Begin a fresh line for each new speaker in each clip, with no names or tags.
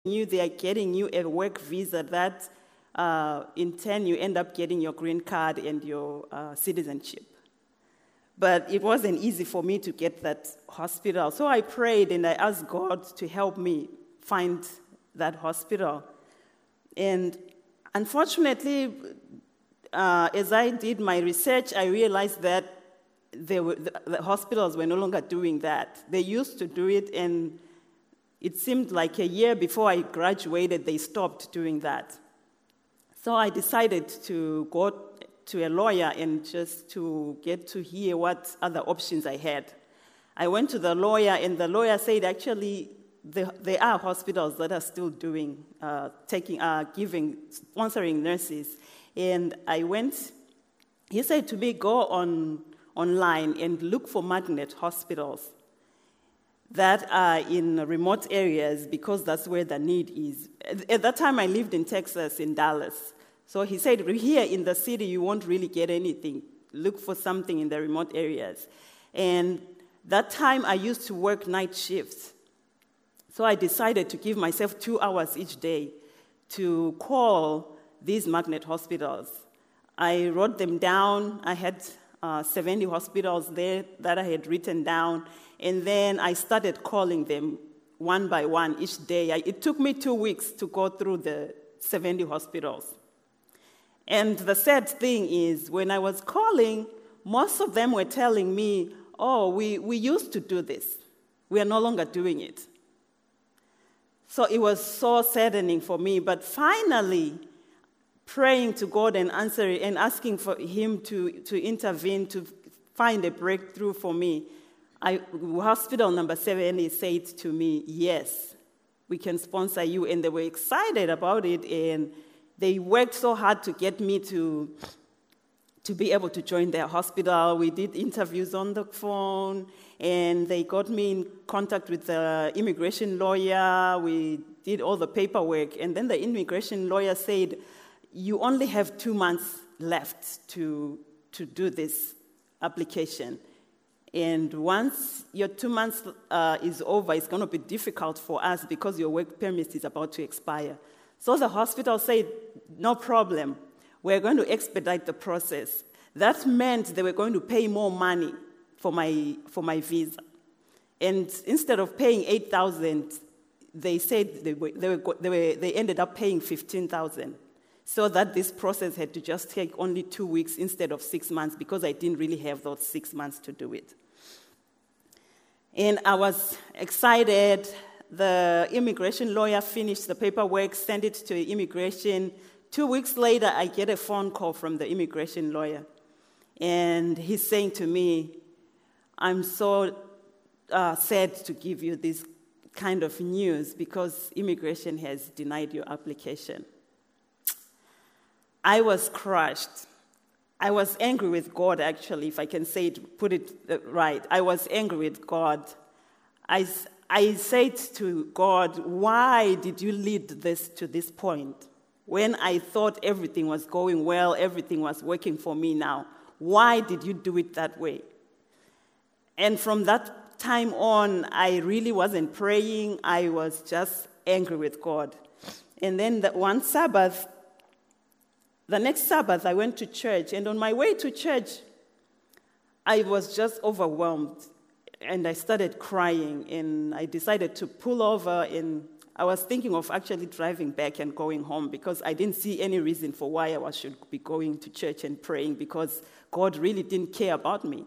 they are getting you a work visa that in turn you end up getting your green card and your citizenship. But it wasn't easy for me to get that hospital. So I prayed and I asked God to help me find that hospital. And unfortunately, as I did my research, I realized that the hospitals were no longer doing that. They used to do it, and it seemed like a year before I graduated, they stopped doing that. So I decided to go to a lawyer and just to get to hear what other options I had. I went to the lawyer, and the lawyer said, actually, there are hospitals that are still doing, sponsoring nurses. And I went, he said to me, go online and look for magnet hospitals that are in remote areas because that's where the need is. At that time, I lived in Texas, in Dallas. So he said, here in the city, you won't really get anything. Look for something in the remote areas. And that time, I used to work night shifts. So I decided to give myself 2 hours each day to call these magnet hospitals. I wrote them down. I had 70 hospitals there that I had written down. And then I started calling them one by one each day. It took me 2 weeks to go through the 70 hospitals. And the sad thing is, when I was calling, most of them were telling me, oh, we used to do this. We are no longer doing it. So it was so saddening for me. But finally, praying to God and answering and asking for Him to intervene, to find a breakthrough for me, hospital number 70 said to me, yes, we can sponsor you. And they were excited about it, and they worked so hard to get me to be able to join their hospital. We did interviews on the phone, and they got me in contact with the immigration lawyer. We did all the paperwork, and then the immigration lawyer said, you only have 2 months left to do this application. And once your 2 months is over, it's going to be difficult for us because your work permit is about to expire. So the hospital said, no problem. We're going to expedite the process. That meant they were going to pay more money for my visa. And instead of paying $8,000, they said they ended up paying $15,000. So that this process had to just take only 2 weeks instead of 6 months because I didn't really have those 6 months to do it. And I was excited. The immigration lawyer finished the paperwork, sent it to immigration. 2 weeks later, I get a phone call from the immigration lawyer. And he's saying to me, I'm so sad to give you this kind of news because immigration has denied your application. I was crushed. I was angry with God, actually, if I can say it, put it right. I was angry with God. I said to God, why did you lead this to this point? When I thought everything was going well, everything was working for me now, why did you do it that way? And from that time on, I really wasn't praying. I was just angry with God. And then the next Sabbath, I went to church, and on my way to church, I was just overwhelmed, and I started crying, and I decided to pull over, and I was thinking of actually driving back and going home because I didn't see any reason for why I should be going to church and praying because God really didn't care about me.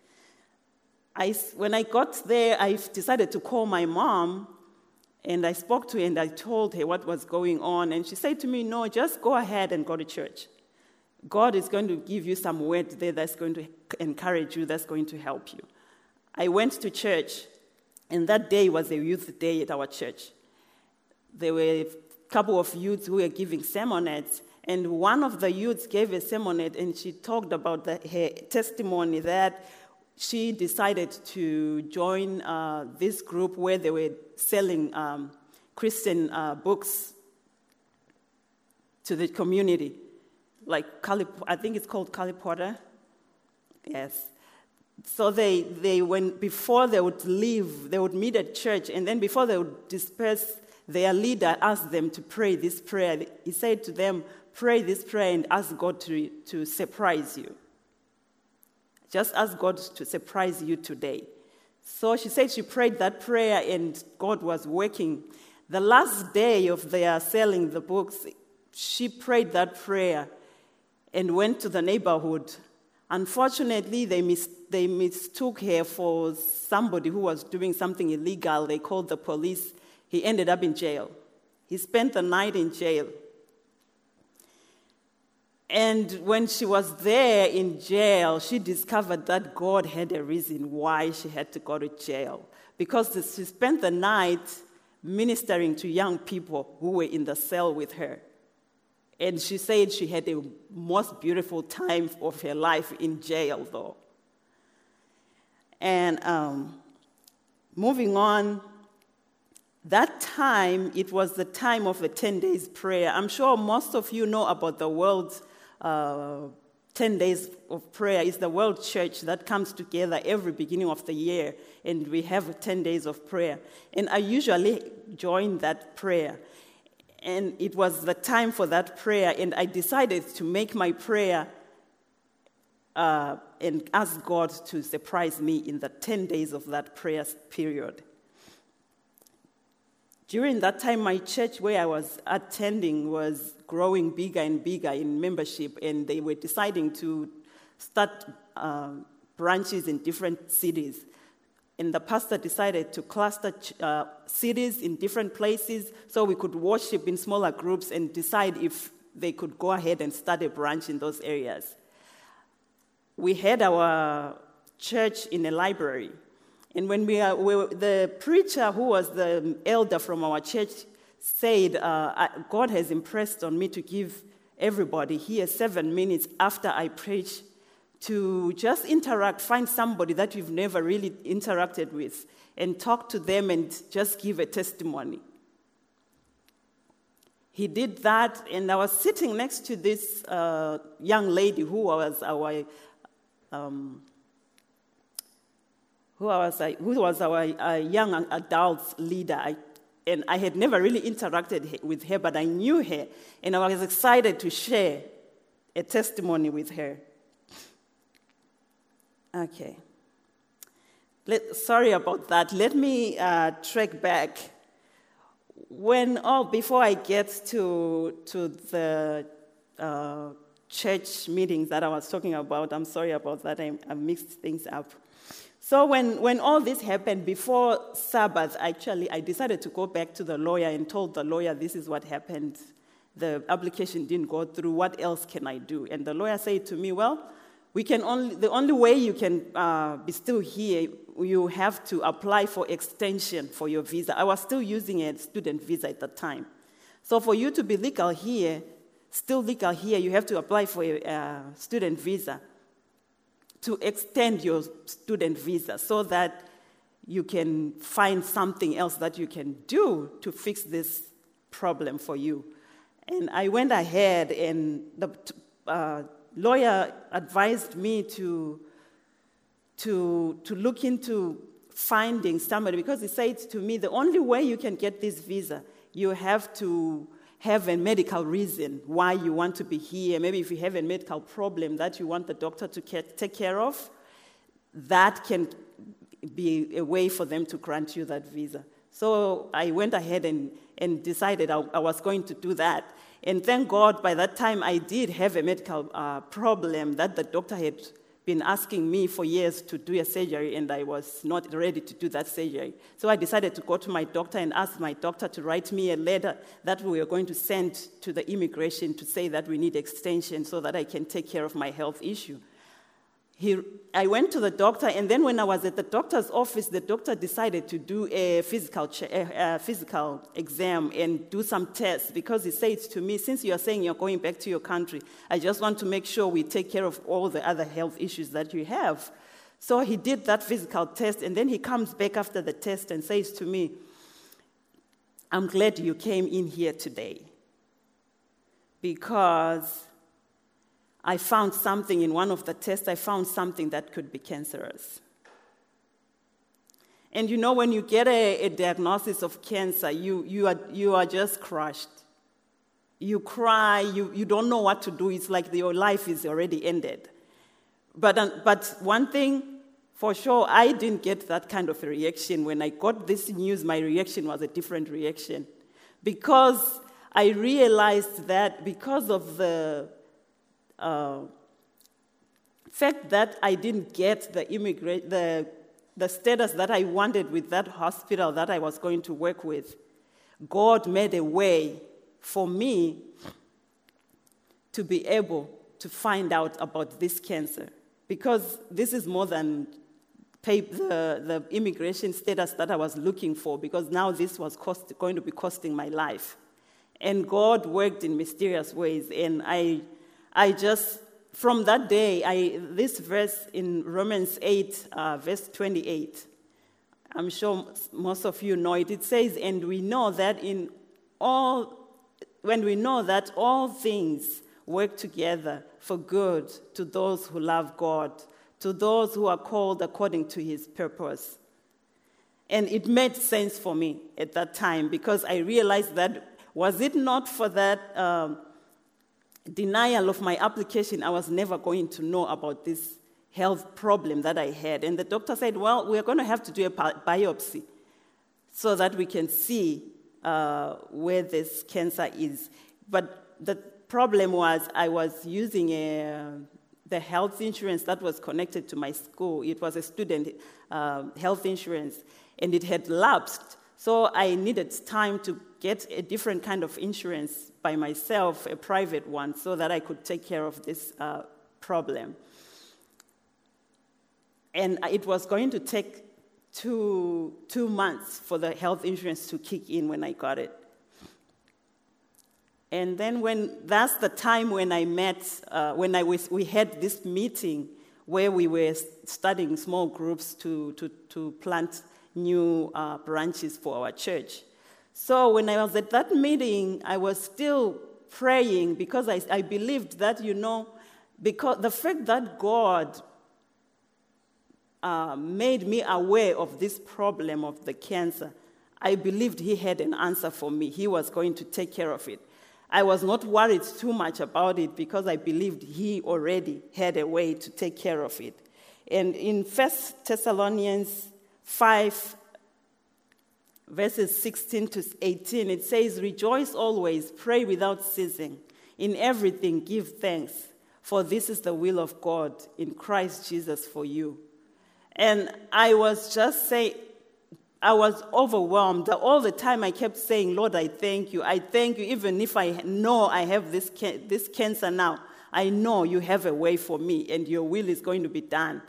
When I got there, I decided to call my mom, and I spoke to her, and I told her what was going on. And she said to me, no, just go ahead and go to church. God is going to give you some word there that's going to encourage you, that's going to help you. I went to church, and that day was a youth day at our church. There were a couple of youths who were giving sermonettes, and one of the youths gave a sermonette, and she talked about her testimony that she decided to join this group where they were selling Christian books to the community, like I think it's called Callie Potter. Yes. So before they would leave, they would meet at church, and then before they would disperse, their leader asked them to pray this prayer. He said to them, pray this prayer and ask God to surprise you. Just ask God to surprise you today. So she said she prayed that prayer and God was working. The last day of their selling the books, she prayed that prayer and went to the neighborhood. Unfortunately, they mistook her for somebody who was doing something illegal. They called the police. He ended up in jail. He spent the night in jail. And when she was there in jail, she discovered that God had a reason why she had to go to jail. Because she spent the night ministering to young people who were in the cell with her. And she said she had the most beautiful time of her life in jail, though. And moving on, that time, it was the time of the 10 days prayer. I'm sure most of you know about the world's 10 days of prayer. It's the World Church that comes together every beginning of the year, and we have 10 days of prayer. And I usually join that prayer. And it was the time for that prayer, and I decided to make my prayer and ask God to surprise me in the 10 days of that prayer period. During that time, my church where I was attending was growing bigger and bigger in membership, and they were deciding to start branches in different cities. And the pastor decided to cluster cities in different places so we could worship in smaller groups and decide if they could go ahead and start a branch in those areas. We had our church in a library. And when the preacher who was the elder from our church said, God has impressed on me to give everybody here 7 minutes after I preach to just interact, find somebody that you've never really interacted with and talk to them and just give a testimony. He did that, and I was sitting next to this young lady who was our young adults leader. And I had never really interacted with her, but I knew her, and I was excited to share a testimony with her. Okay. Sorry about that. Let me track back. Before I get to the church meetings that I was talking about, I'm sorry about that. I mixed things up. So when all this happened, before Sabbath, actually, I decided to go back to the lawyer and told the lawyer, this is what happened. The application didn't go through. What else can I do? And the lawyer said to me, well, the only way you can be still here, you have to apply for extension for your visa. I was still using a student visa at the time. So for you to be still legal here, you have to apply for a student visa to extend your student visa so that you can find something else that you can do to fix this problem for you. And I went ahead, and the lawyer advised me to look into finding somebody, because he said to me, the only way you can get this visa, you have to have a medical reason why you want to be here. Maybe if you have a medical problem that you want the doctor to take care of, that can be a way for them to grant you that visa. So I went ahead and decided I was going to do that. And thank God, by that time, I did have a medical problem that the doctor had been asking me for years to do a surgery, and I was not ready to do that surgery. So I decided to go to my doctor and ask my doctor to write me a letter that we were going to send to the immigration to say that we need extension so that I can take care of my health issue. I went to the doctor, and then when I was at the doctor's office, the doctor decided to do a physical exam and do some tests, because he said to me, since you are saying you're going back to your country, I just want to make sure we take care of all the other health issues that you have. So he did that physical test, and then he comes back after the test and says to me, I'm glad you came in here today, because I found something in one of the tests, I found something that could be cancerous. And you know, when you get a diagnosis of cancer, you are just crushed. You cry, you don't know what to do. It's like your life is already ended. But one thing for sure, I didn't get that kind of a reaction. When I got this news, my reaction was a different reaction. Because I realized that because of the fact that I didn't get the status that I wanted with that hospital that I was going to work with, God made a way for me to be able to find out about this cancer. Because this is more than the immigration status that I was looking for, because now this was going to be costing my life. And God worked in mysterious ways. And I just, from that day, this verse in Romans 8, verse 28, I'm sure most of you know it. It says, and we know that when we know that all things work together for good to those who love God, to those who are called according to his purpose. And it made sense for me at that time, because I realized that was it not for that denial of my application, I was never going to know about this health problem that I had. And the doctor said, well, we're going to have to do a biopsy so that we can see where this cancer is. But the problem was I was using the health insurance that was connected to my school. It was a student health insurance, and it had lapsed. So I needed time to get a different kind of insurance by myself, a private one, so that I could take care of this problem. And it was going to take two months for the health insurance to kick in when I got it. And then that's the time when I met, we had this meeting where we were studying small groups to plant new branches for our church. So when I was at that meeting, I was still praying, because I believed that, because the fact that God made me aware of this problem of the cancer, I believed he had an answer for me. He was going to take care of it. I was not worried too much about it, because I believed he already had a way to take care of it. And in 1 Thessalonians 5, verses 16 to 18, it says, rejoice always, pray without ceasing. In everything give thanks, for this is the will of God in Christ Jesus for you. And I was just saying, I was overwhelmed. All the time I kept saying, Lord, I thank you. I thank you. Even if I know I have this cancer now, I know you have a way for me and your will is going to be done.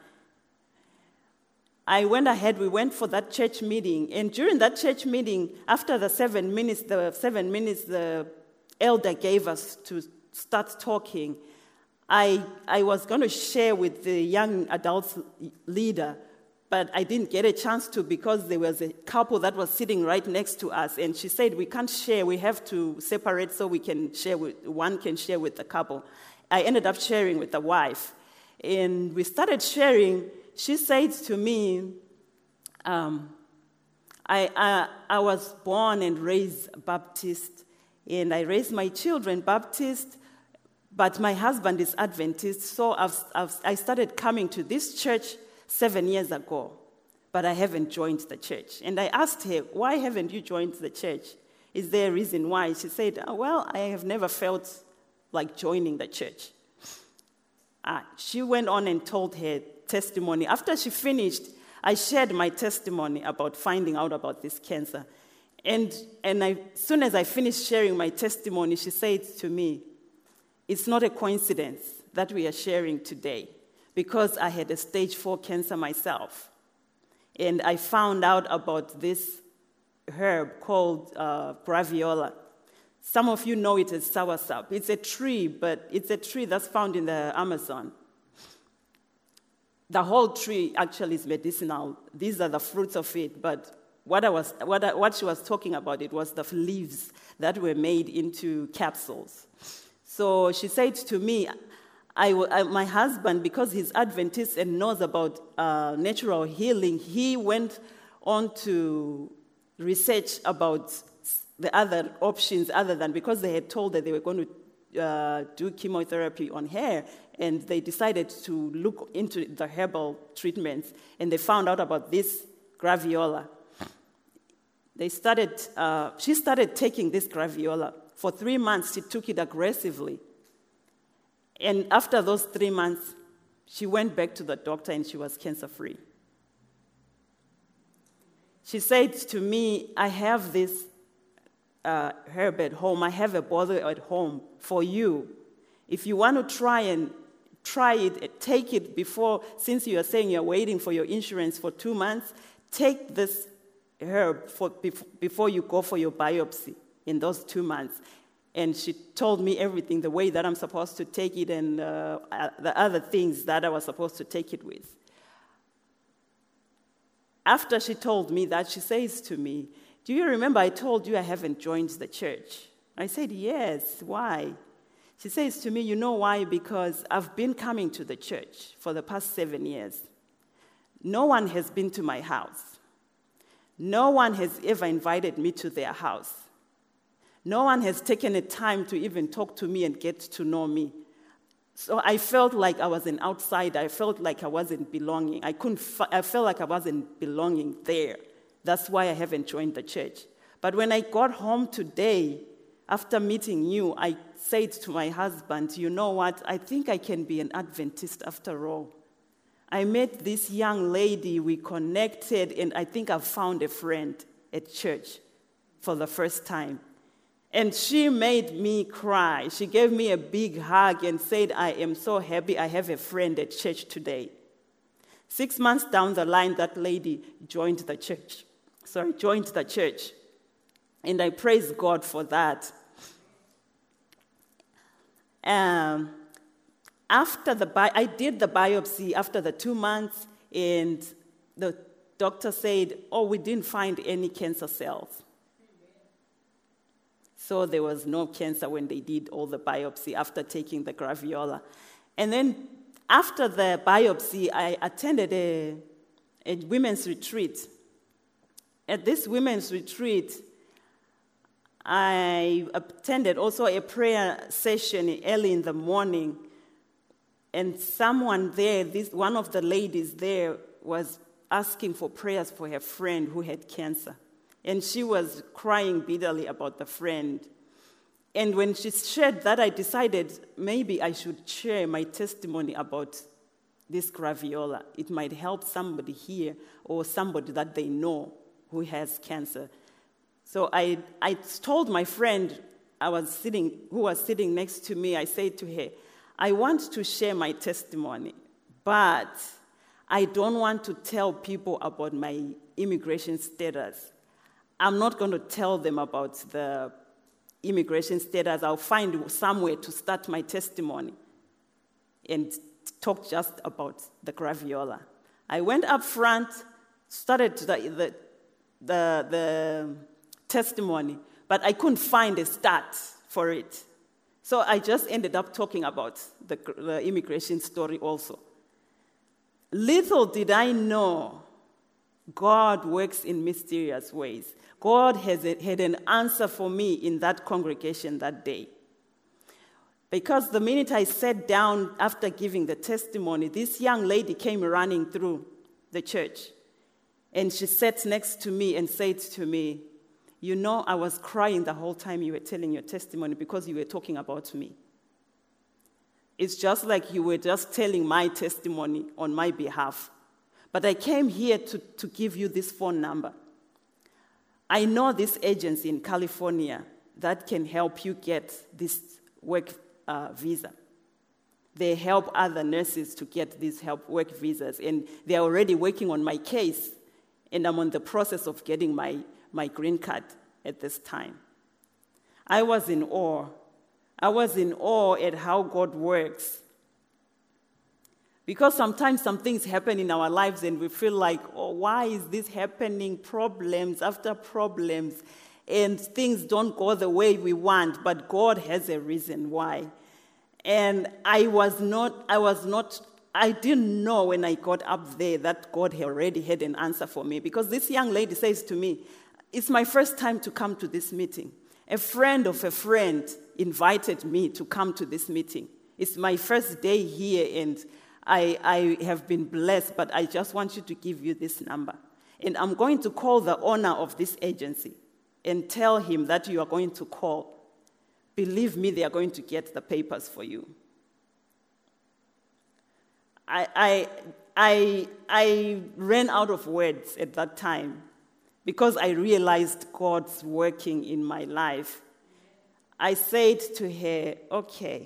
I went ahead, we went for that church meeting. And during that church meeting, after the 7 minutes the elder gave us to start talking, I was going to share with the young adults leader, but I didn't get a chance to, because there was a couple that was sitting right next to us, and she said, we can't share, we have to separate so we can share one can share with the couple. I ended up sharing with the wife, and we started sharing. She said to me, I was born and raised Baptist, and I raised my children Baptist, but my husband is Adventist, so I started coming to this church 7 years ago, but I haven't joined the church. And I asked her, why haven't you joined the church? Is there a reason why? She said, well, I have never felt like joining the church. She went on and told her testimony. After she finished, I shared my testimony about finding out about this cancer. And as soon as I finished sharing my testimony, she said to me, it's not a coincidence that we are sharing today, because I had a stage 4 cancer myself. And I found out about this herb called graviola. Some of you know it as soursop. It's a tree, but it's a tree that's found in the Amazon. The whole tree actually is medicinal. These are the fruits of it, but what she was talking about, it was the leaves that were made into capsules. So she said to me, my husband, because he's Adventist and knows about natural healing, he went on to research about the other options other than, because they had told that they were going to do chemotherapy on her, and they decided to look into the herbal treatments, and they found out about this graviola. She started taking this graviola. For 3 months, she took it aggressively. And after those 3 months, she went back to the doctor and she was cancer-free. She said to me, I have this herb at home. I have a bottle at home for you. If you want to try it, take it before, since you are saying you're waiting for your insurance for 2 months, take this herb before you go for your biopsy in those 2 months. And she told me everything, the way that I'm supposed to take it and the other things that I was supposed to take it with. After she told me that, she says to me, do you remember I told you I haven't joined the church? I said, yes, why? She says to me, you know why? Because I've been coming to the church for the past 7 years. No one has been to my house. No one has ever invited me to their house. No one has taken the time to even talk to me and get to know me. So I felt like I was an outsider. I felt like I wasn't belonging. I felt like I wasn't belonging there. That's why I haven't joined the church. But when I got home today, after meeting you, I said to my husband, you know what? I think I can be an Adventist after all. I met this young lady, we connected, and I think I've found a friend at church for the first time. And she made me cry. She gave me a big hug and said, I am so happy I have a friend at church today. 6 months down the line, that lady joined the church. And I praise God for that. I did the biopsy after the 2 months, and the doctor said, we didn't find any cancer cells. So there was no cancer when they did all the biopsy after taking the graviola. And then after the biopsy, I attended a women's retreat. At this women's retreat, I attended also a prayer session early in the morning. And someone there, one of the ladies there, was asking for prayers for her friend who had cancer. And she was crying bitterly about the friend. And when she shared that, I decided maybe I should share my testimony about this graviola. It might help somebody here or somebody that they know who has cancer. So I told my friend who was sitting next to me, I said to her, I want to share my testimony, but I don't want to tell people about my immigration status. I'm not going to tell them about the immigration status. I'll find somewhere to start my testimony and talk just about the graviola. I went up front, started the testimony, but I couldn't find a start for it. So I just ended up talking about the immigration story also. Little did I know, God works in mysterious ways. God had an answer for me in that congregation that day. Because the minute I sat down after giving the testimony, this young lady came running through the church. And she sat next to me and said to me, you know, I was crying the whole time you were telling your testimony because you were talking about me. It's just like you were just telling my testimony on my behalf. But I came here to give you this phone number. I know this agency in California that can help you get this work visa. They help other nurses to get these work visas, and they're already working on my case, and I'm on the process of getting my green card at this time. I was in awe. I was in awe at how God works. Because sometimes some things happen in our lives and we feel like, why is this happening? Problems after problems, and things don't go the way we want, but God has a reason why. And I was not I didn't know when I got up there that God already had an answer for me, because this young lady says to me, it's my first time to come to this meeting. A friend of a friend invited me to come to this meeting. It's my first day here, and I have been blessed, but I just want you to give you this number. And I'm going to call the owner of this agency and tell him that you are going to call. Believe me, they are going to get the papers for you. I ran out of words at that time because I realized God's working in my life. I said to her, okay.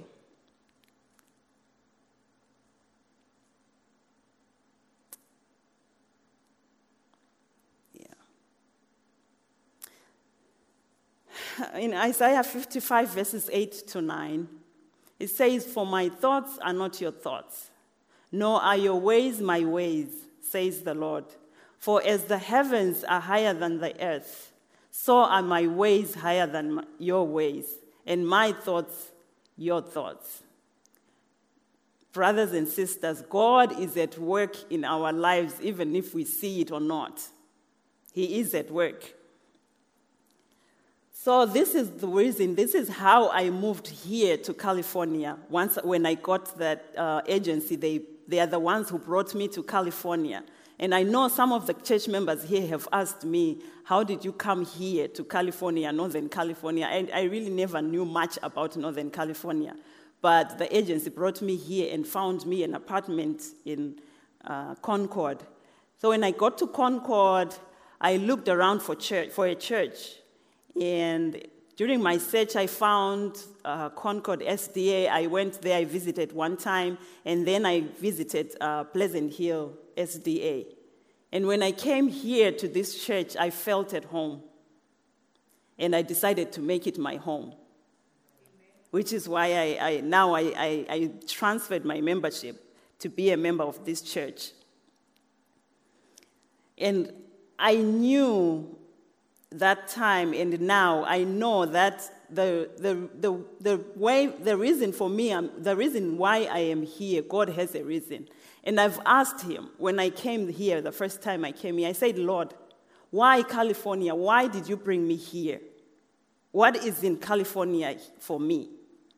In Isaiah 55, verses 8 to 9, it says, "For my thoughts are not your thoughts, nor are your ways my ways, says the Lord. For as the heavens are higher than the earth, so are my ways higher than your ways, and my thoughts your thoughts." Brothers and sisters, God is at work in our lives, even if we see it or not. He is at work. So this is the reason, this is how I moved here to California. When I got that agency, they are the ones who brought me to California. And I know some of the church members here have asked me, how did you come here to California, Northern California? And I really never knew much about Northern California. But the agency brought me here and found me an apartment in Concord. So when I got to Concord, I looked around for a church. And during my search, I found Concord SDA. I went there, I visited one time, and then I visited Pleasant Hill SDA. And when I came here to this church, I felt at home. And I decided to make it my home, which is why I transferred my membership to be a member of this church. And I knew that time, and now I know that the reason why I am here, God has a reason. And I've asked him, when I came here, the first time I came here, I said, Lord, why California? Why did you bring me here? What is in California for me?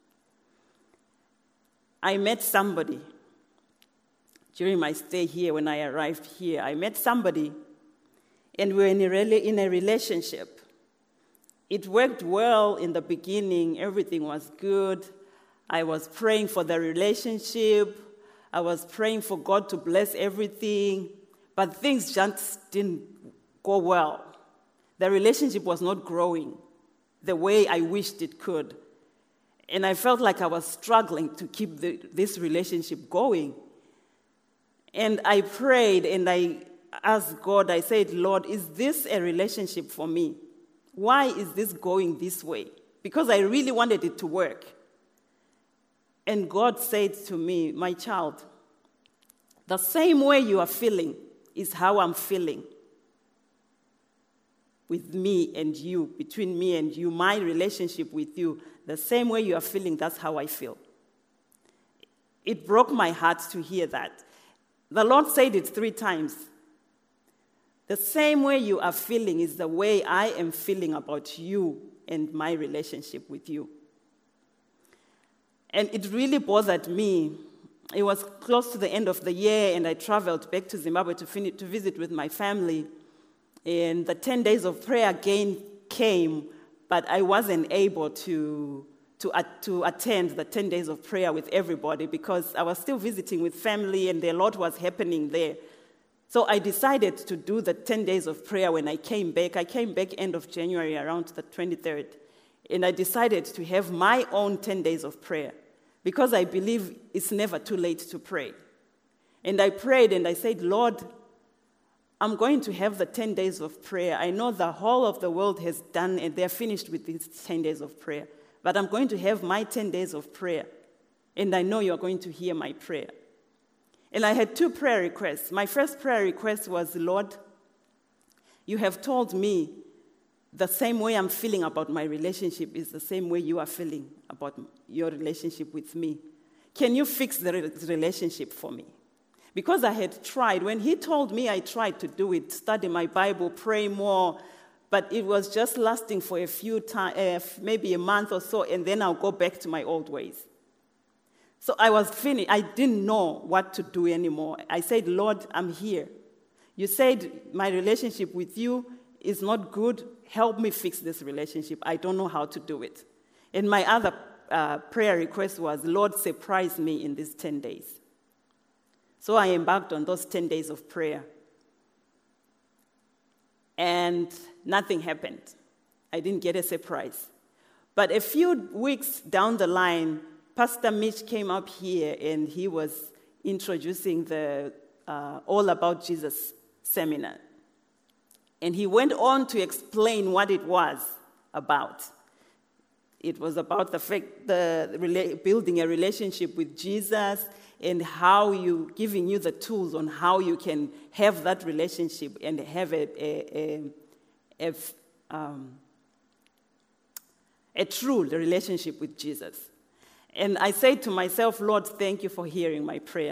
I met somebody during my stay here. When I arrived here, I met somebody, and we were in a relationship. It worked well in the beginning. Everything was good. I was praying for the relationship. I was praying for God to bless everything. But things just didn't go well. The relationship was not growing the way I wished it could. And I felt like I was struggling to keep this relationship going. And I prayed and I asked God, I said, Lord, is this a relationship for me? Why is this going this way? Because I really wanted it to work. And God said to me, my child, the same way you are feeling is how I'm feeling with me and you, between me and you, my relationship with you. The same way you are feeling, that's how I feel. It broke my heart to hear that. The Lord said it 3 times. The same way you are feeling is the way I am feeling about you and my relationship with you. And it really bothered me. It was close to the end of the year, and I traveled back to Zimbabwe to visit with my family. And the 10 days of prayer again came, but I wasn't able to attend the 10 days of prayer with everybody because I was still visiting with family, and a lot was happening there. So I decided to do the 10 days of prayer when I came back. I came back end of January, around the 23rd. And I decided to have my own 10 days of prayer because I believe it's never too late to pray. And I prayed and I said, Lord, I'm going to have the 10 days of prayer. I know the whole of the world has done and they're finished with these 10 days of prayer. But I'm going to have my 10 days of prayer. And I know you're going to hear my prayer. And I had 2 prayer requests. My first prayer request was, Lord, you have told me the same way I'm feeling about my relationship is the same way you are feeling about your relationship with me. Can you fix the relationship for me? Because I had tried. When he told me, I tried to do it, study my Bible, pray more, but it was just lasting for a few times, maybe a month or so, and then I'll go back to my old ways. So I was finished. I didn't know what to do anymore. I said, Lord, I'm here. You said my relationship with you is not good. Help me fix this relationship. I don't know how to do it. And my other prayer request was, Lord, surprise me in these 10 days. So I embarked on those 10 days of prayer. And nothing happened. I didn't get a surprise. But a few weeks down the line, Pastor Mitch came up here and he was introducing the All About Jesus seminar. And he went on to explain what it was about. It was about the fact building a relationship with Jesus and how giving you the tools on how you can have that relationship and have a true relationship with Jesus. And I said to myself, Lord, thank you for hearing my prayer.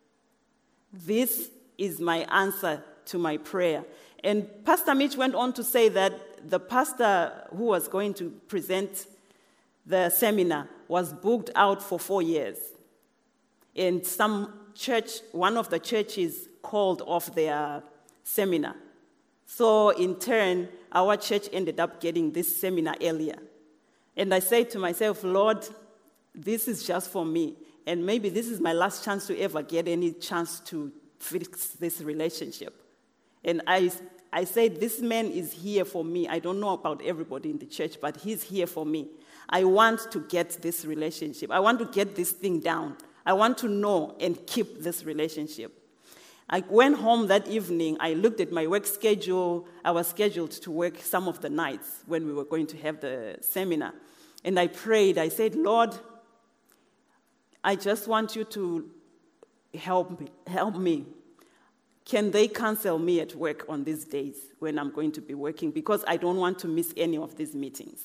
This is my answer to my prayer. And Pastor Mitch went on to say that the pastor who was going to present the seminar was booked out for 4 years. And one of the churches called off their seminar. So in turn, our church ended up getting this seminar earlier. And I said to myself, Lord, this is just for me. And maybe this is my last chance to ever get any chance to fix this relationship. And I said, this man is here for me. I don't know about everybody in the church, but he's here for me. I want to get this relationship. I want to get this thing down. I want to know and keep this relationship. I went home that evening. I looked at my work schedule. I was scheduled to work some of the nights when we were going to have the seminar. And I prayed. I said, Lord, I just want you to help me. Can they cancel me at work on these days when I'm going to be working? Because I don't want to miss any of these meetings.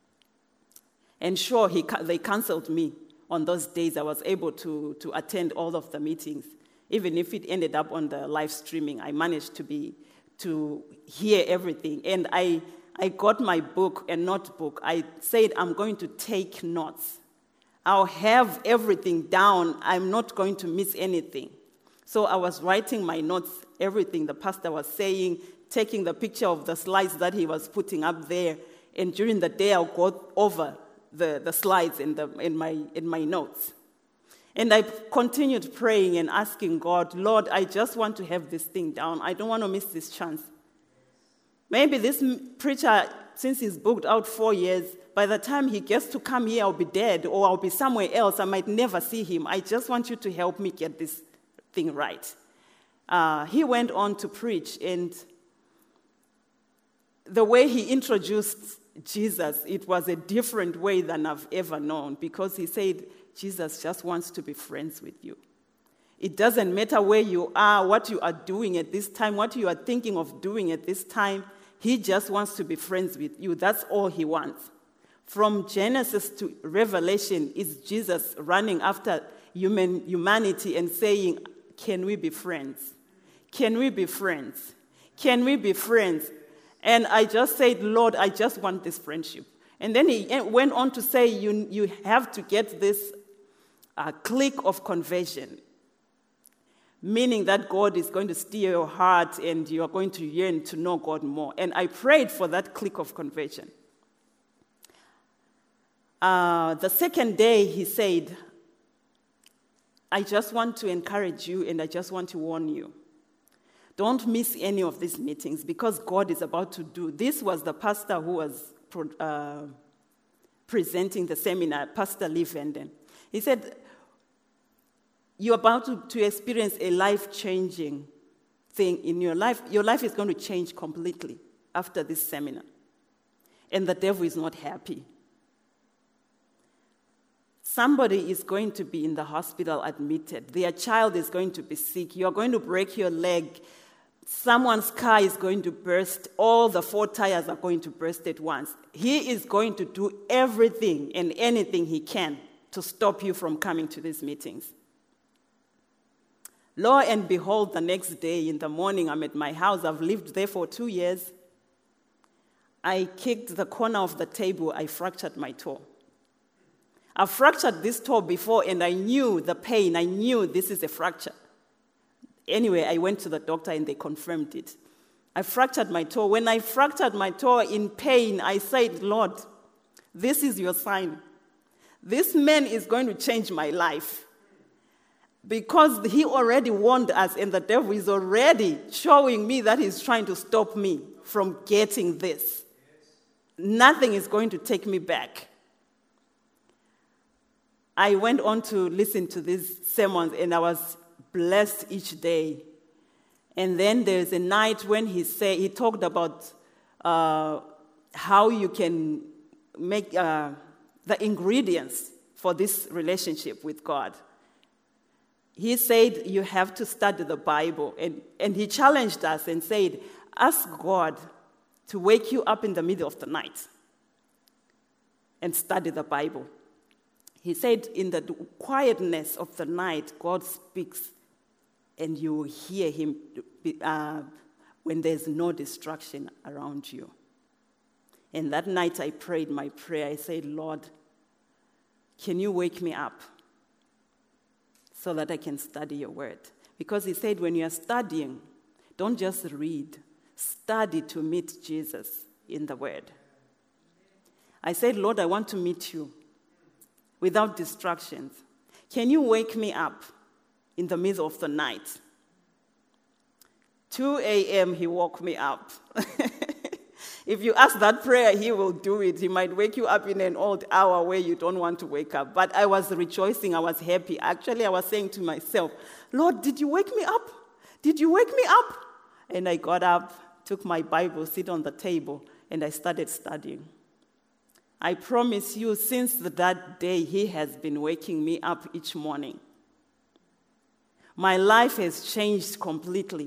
And sure, they canceled me on those days. I was able to attend all of the meetings. Even if it ended up on the live streaming, I managed to hear everything. And I got my book and notebook. I said, I'm going to take notes. I'll have everything down. I'm not going to miss anything. So I was writing my notes, everything the pastor was saying, taking the picture of the slides that he was putting up there. And during the day, I'll go over the slides in my notes. And I continued praying and asking God, Lord, I just want to have this thing down. I don't want to miss this chance. Maybe this preacher, since he's booked out 4 years, by the time he gets to come here, I'll be dead or I'll be somewhere else. I might never see him. I just want you to help me get this thing right. He went on to preach, and the way he introduced Jesus, it was a different way than I've ever known, because he said, Jesus just wants to be friends with you. It doesn't matter where you are, what you are doing at this time, what you are thinking of doing at this time. He just wants to be friends with you. That's all he wants. From Genesis to Revelation is Jesus running after humanity and saying, can we be friends? Can we be friends? Can we be friends? And I just said, Lord, I just want this friendship. And then he went on to say, you have to get this click of conversion, meaning that God is going to steer your heart and you are going to yearn to know God more. And I prayed for that click of conversion. The second day, he said, I just want to encourage you and I just want to warn you. Don't miss any of these meetings because God is about to do. This was the pastor who was presenting the seminar, Pastor Lee Vanden. He said, you're about to experience a life-changing thing in your life. Your life is going to change completely after this seminar. And the devil is not happy. Somebody is going to be in the hospital admitted. Their child is going to be sick. You're going to break your leg. Someone's car is going to burst. All the 4 tires are going to burst at once. He is going to do everything and anything he can to stop you from coming to these meetings. Lo and behold, the next day in the morning, I'm at my house. I've lived there for 2 years. I kicked the corner of the table. I fractured my toe. I've fractured this toe before, and I knew the pain. I knew this is a fracture. Anyway, I went to the doctor, and they confirmed it. I fractured my toe. When I fractured my toe in pain, I said, Lord, this is your sign. This man is going to change my life. Because he already warned us, and the devil is already showing me that he's trying to stop me from getting this. Nothing is going to take me back. I went on to listen to these sermons, and I was blessed each day. And then there's a night when he talked about how you can make the ingredients for this relationship with God. He said you have to study the Bible, and he challenged us and said, ask God to wake you up in the middle of the night and study the Bible. He said in the quietness of the night, God speaks, and you will hear him when there's no distraction around you. And that night I prayed my prayer. I said, Lord, can you wake me up so that I can study your word? Because he said when you are studying, don't just read. Study to meet Jesus in the word. I said, Lord, I want to meet you without distractions. Can you wake me up in the middle of the night? 2 a.m., he woke me up. If you ask that prayer, he will do it. He might wake you up in an old hour where you don't want to wake up. But I was rejoicing. I was happy. Actually, I was saying to myself, Lord, did you wake me up? Did you wake me up? And I got up, took my Bible, sit on the table, and I started studying. I promise you, since that day, he has been waking me up each morning. My life has changed completely.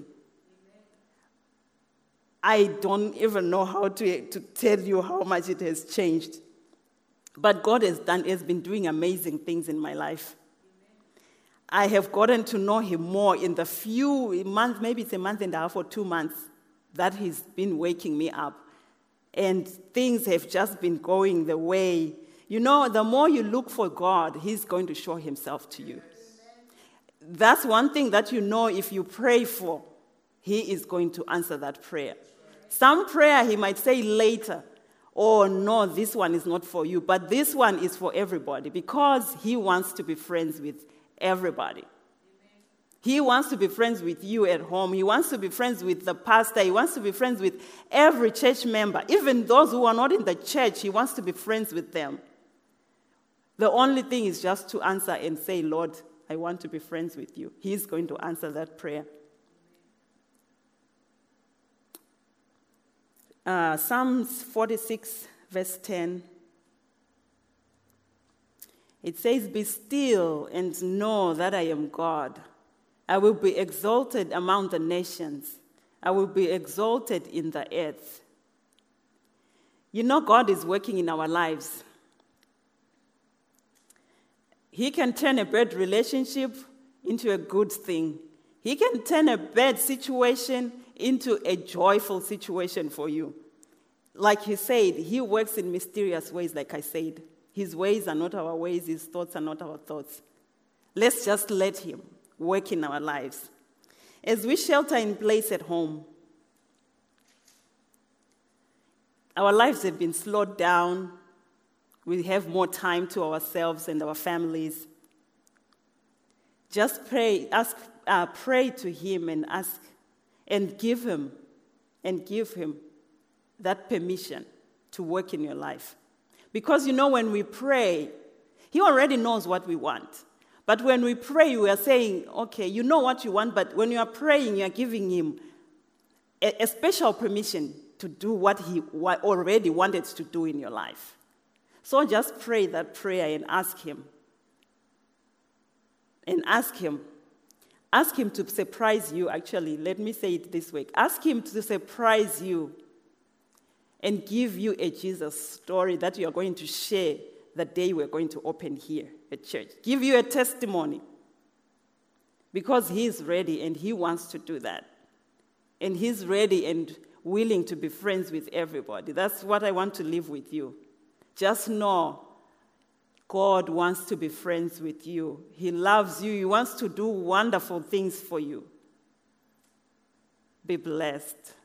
I don't even know how to tell you how much it has changed. But God has been doing amazing things in my life. I have gotten to know him more in the few months, maybe it's a month and a half or 2 months, that he's been waking me up. And things have just been going the way. You know, the more you look for God, he's going to show himself to you. That's one thing that you know if you pray for, he is going to answer that prayer. Some prayer he might say later, oh no, this one is not for you, but this one is for everybody because he wants to be friends with everybody. He wants to be friends with you at home. He wants to be friends with the pastor. He wants to be friends with every church member. Even those who are not in the church, he wants to be friends with them. The only thing is just to answer and say, Lord, I want to be friends with you. He's going to answer that prayer. Psalms 46, verse 10. It says, be still and know that I am God. I will be exalted among the nations. I will be exalted in the earth. You know, God is working in our lives. He can turn a bad relationship into a good thing. He can turn a bad situation into a joyful situation for you. Like he said, he works in mysterious ways, like I said. His ways are not our ways. His thoughts are not our thoughts. Let's just let him work in our lives. As we shelter in place at home, our lives have been slowed down. We have more time to ourselves and our families. Just pray, pray to him and ask, and give him that permission to work in your life. Because you know, when we pray, he already knows what we want. But when we pray, we are saying, okay, you know what you want, but when you are praying, you are giving him a special permission to do what he already wanted to do in your life. So just pray that prayer and ask him. And ask him. Ask him to surprise you, actually. Let me say it this way. Ask him to surprise you and give you a Jesus story that you are going to share the day we're going to open here at church. Give you a testimony. because he's ready and he wants to do that. And he's ready and willing to be friends with everybody. That's what I want to leave with you. Just know God wants to be friends with you. He loves you. He wants to do wonderful things for you. Be blessed.